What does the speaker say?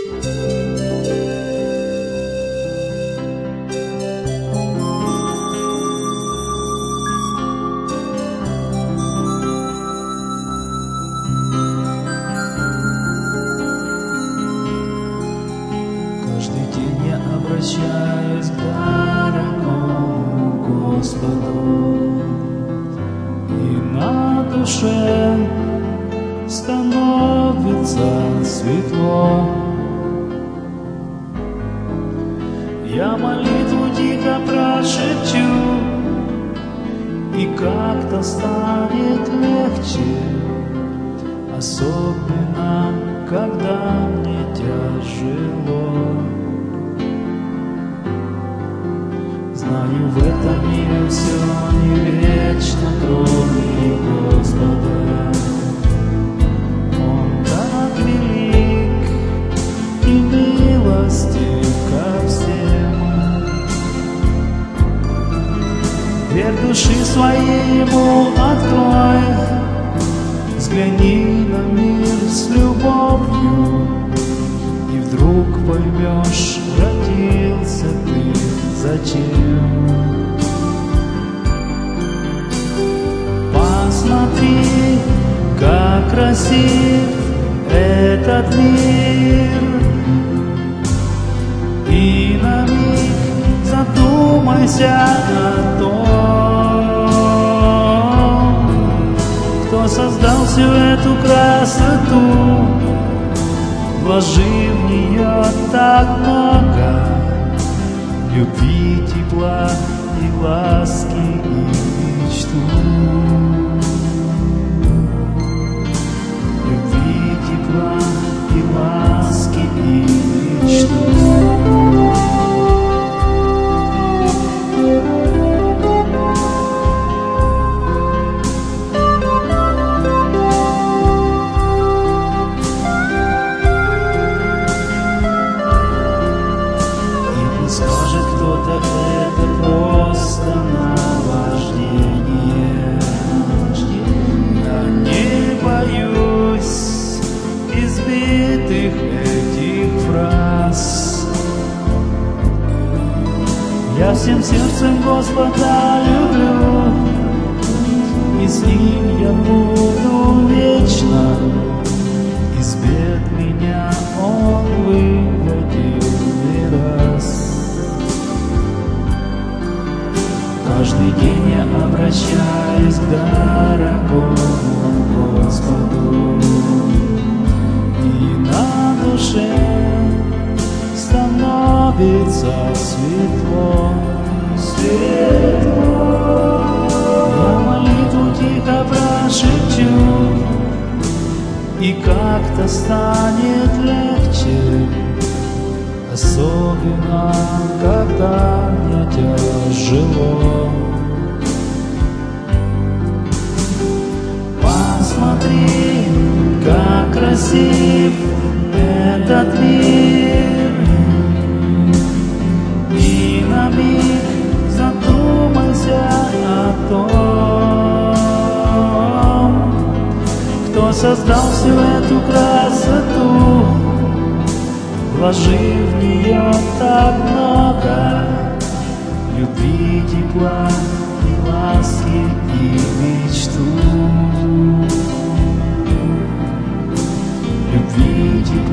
Каждый день я обращаюсь к дорогому Господу, и на душе становится светло. Я молитву тихо прошепчу, и как-то станет легче, особенно когда мне тяжело. Знаю, в этом мире все не вечно, кроме Господа. Он так велик и милостив ко всем. Дверь души своей ему открой, взгляни на мир с любовью, и вдруг поймешь, родился ты зачем. Посмотри, как красив этот мир, и на миг задумайся о том, кто создал всю эту красоту, вложив в нее так много любви, тепла и ласки и мечту. Любви, тепла и ласки и мечту. Скажет кто-то, это просто наваждение. Я не боюсь избитых этих фраз. Я всем сердцем Господа люблю, и с Ним я буду вечно. Из бед меня Он выводил не раз. Каждый день я обращаюсь к дорогому Господу, и на душе становится светло, светло. Я молитву тихо прошепчу, и как-то станет легче, особенно когда мне тяжело. Посмотри, как красив этот мир, и на миг задумайся о том, кто создал всю эту красоту, вложив в нее так много любви, тепла и ласки и мечту. Любви, тепла